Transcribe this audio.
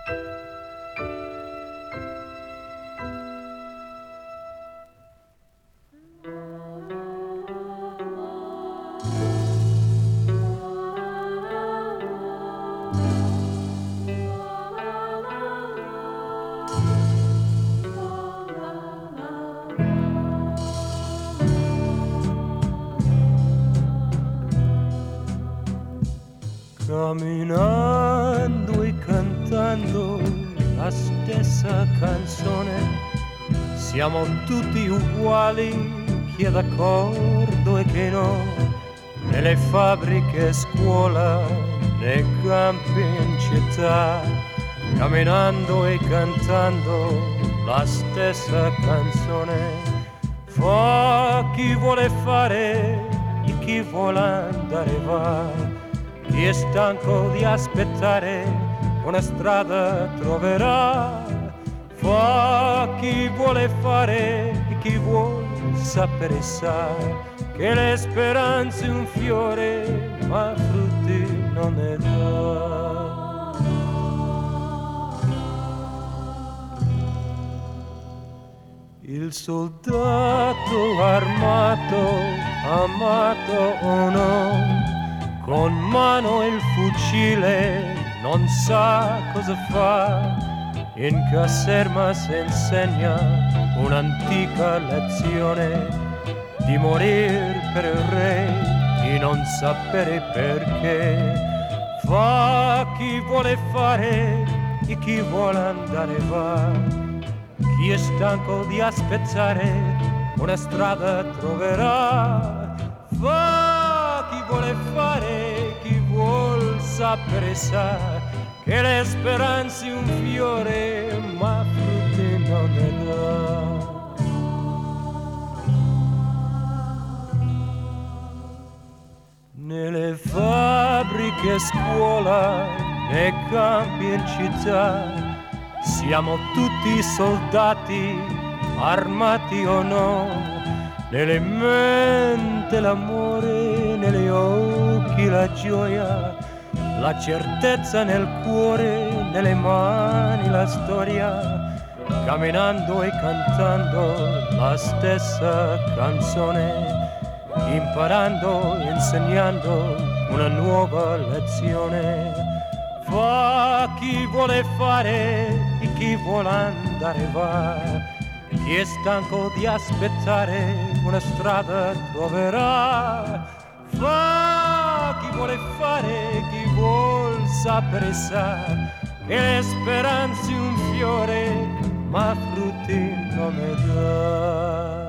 Camminando e cantando la stessa canzone, siamo tutti uguali, chi è d'accordo e chi no, nelle fabbriche, scuola, nei campi in città, camminando e cantando la stessa canzone. Fa chi vuole fare e chi vuole andare va. Chi è stanco di aspettare una strada troverà. Fa chi vuole fare e chi vuol sapere sa che le speranze un fiore ma frutti non ne dà. Il soldato armato, amato o no, con mano il fucile non sa cosa fa. In caserma si insegna un'antica lezione di morir per il re e non sapere perché. Fa chi vuole fare e chi vuole andare va. Chi è stanco di aspettare una strada troverà. Fa chi vuole fare, chi vuol sapere sa che le speranze un fiore ma frutti non ne dà. Nelle fabbriche, scuola, nei campi in città, siamo tutti soldati, armati o no. Nelle mente l'amore, negli occhi la gioia, la certezza nel cuore, nelle mani la storia, camminando e cantando la stessa canzone, imparando, insegnando una nuova lezione. Fa chi vuole fare e chi vuole andare va. Chi è stanco di aspettare una strada troverà. Fa chi vuole fare, chi vuol sapere sa che le speranze un fiore ma frutti non ne dà.